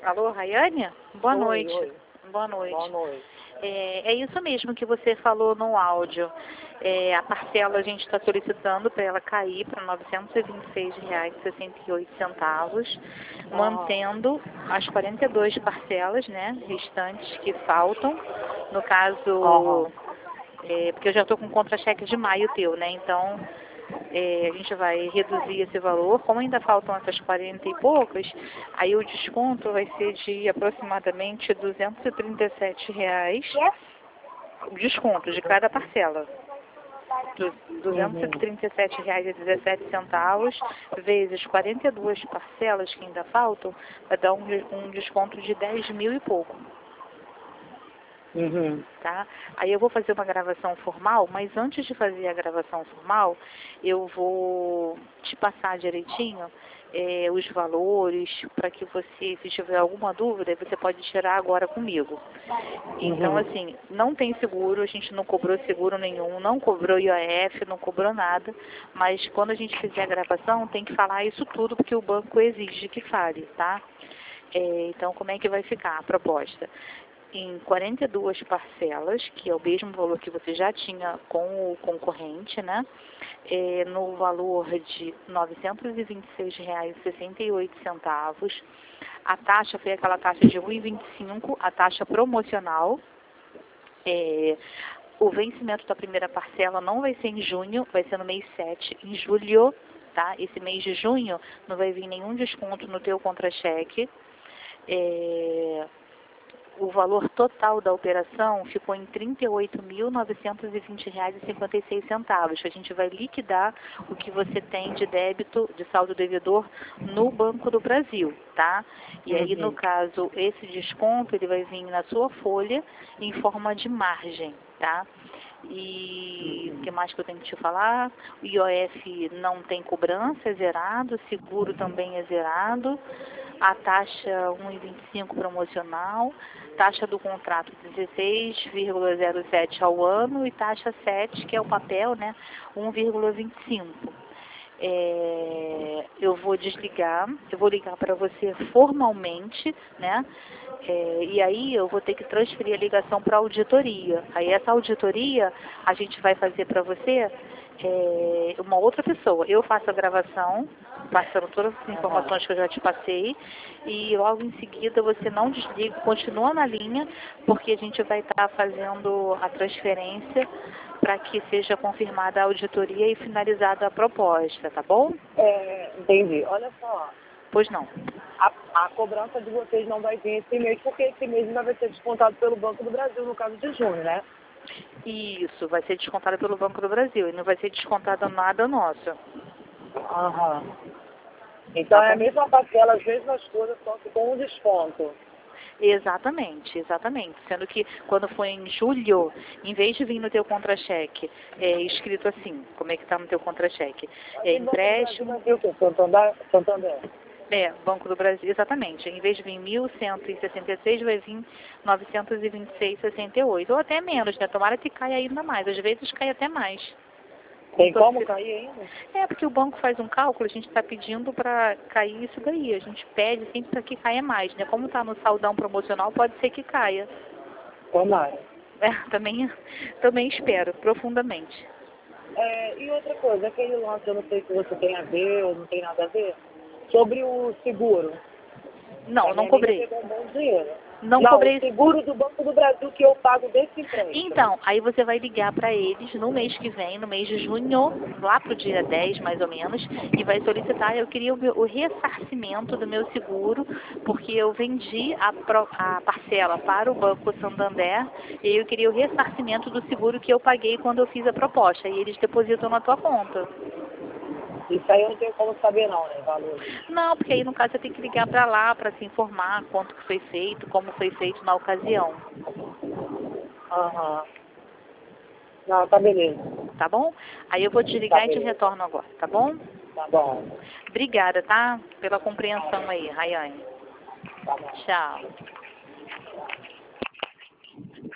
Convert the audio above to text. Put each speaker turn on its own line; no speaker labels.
Alô, Rayane? Boa noite.
Oi.
Boa noite.
Boa noite.
É isso mesmo que você falou no áudio. A parcela a gente está solicitando para ela cair para R$ 926,68, mantendo as 42 parcelas, né, restantes que faltam. No caso, porque eu já estou com contra-cheque de maio teu, né? Então, a gente vai reduzir esse valor. Como ainda faltam essas 40 e poucas, aí o desconto vai ser de aproximadamente R$ 237, o desconto de cada parcela. R$ 237,17 vezes 42 parcelas que ainda faltam, vai dar um desconto de 10 mil e pouco. Tá? Aí eu vou fazer uma gravação formal, mas antes de fazer a gravação formal, eu vou te passar direitinho os valores, para que você, se tiver alguma dúvida, você pode tirar agora comigo. Então, assim, não tem seguro, a gente não cobrou seguro nenhum, não cobrou IOF, não cobrou nada, mas quando a gente fizer a gravação, tem que falar isso tudo, porque o banco exige que fale, tá? Então, como é que vai ficar a proposta? Em 42 parcelas, que é o mesmo valor que você já tinha com o concorrente, né? No valor de R$ 926,68. A taxa foi aquela taxa de 1,25, a taxa promocional. O vencimento da primeira parcela não vai ser em junho, vai ser no mês 7, em julho, tá? Esse mês de junho não vai vir nenhum desconto no teu contra-cheque. O valor total da operação ficou em R$ 38.920,56. A gente vai liquidar o que você tem de débito, de saldo devedor, no Banco do Brasil, tá? E aí, no caso, esse desconto, ele vai vir na sua folha em forma de margem, tá? E o que mais que eu tenho que te falar? O IOF não tem cobrança, é zerado, seguro também é zerado, a taxa 1,25 promocional, taxa do contrato 16,07 ao ano e taxa 7, que é o papel, né, 1,25. Eu vou desligar, eu vou ligar para você formalmente, né? E aí eu vou ter que transferir a ligação para a auditoria. Aí essa auditoria a gente vai fazer para você uma outra pessoa. Eu faço a gravação, passando todas as informações que eu já te passei, e logo em seguida você não desliga, continua na linha, porque a gente vai estar fazendo a transferência para que seja confirmada a auditoria e finalizada a proposta, tá bom?
Entendi. Olha só,
Pois não.
a cobrança de vocês não vai vir esse mês, porque esse mês ainda vai ser descontado pelo Banco do Brasil, no caso de junho, né?
Isso, vai ser descontado pelo Banco do Brasil e não vai ser descontado nada nosso.
Então é a mesma parcela, as mesmas coisas, só que com um desconto.
Exatamente, exatamente. Sendo que quando foi em julho, em vez de vir no teu contra-cheque, escrito assim, como é que está no teu contra-cheque? Empréstimo.
Santander.
Banco do Brasil, exatamente. Em vez de vir 1.166, vai vir 926,68. Ou até menos, né? Tomara que caia ainda mais. Às vezes cai até mais.
Tem como cair ainda?
Porque o banco faz um cálculo, a gente está pedindo para cair isso daí. A gente pede sempre para que caia mais, né? Como está no saldão promocional, pode ser que caia.
Tomara.
Também espero, profundamente.
E outra coisa, aquele lance, eu não sei se você tem a ver ou não tem nada a ver, sobre o seguro.
Não, não cobrei.
Pegou um bom dinheiro.
Não cobrei.
O seguro do Banco do Brasil que eu pago desse empréstimo.
Então, aí você vai ligar para eles no mês que vem, no mês de junho, lá pro dia 10 mais ou menos, e vai solicitar, eu queria o ressarcimento do meu seguro, porque eu vendi a parcela para o Banco Santander, e eu queria o ressarcimento do seguro que eu paguei quando eu fiz a proposta, e eles depositam na tua conta.
Isso aí eu não tenho como saber não, né, valor?
Não, porque aí no caso você tem que ligar para lá para se informar quanto que foi feito, como foi feito na ocasião.
Não, tá beleza.
Tá bom? Aí eu vou desligar e te retorno agora, tá bom?
Tá bom.
Obrigada, tá? Pela compreensão aí, Rayane.
Tá bom.
Tchau.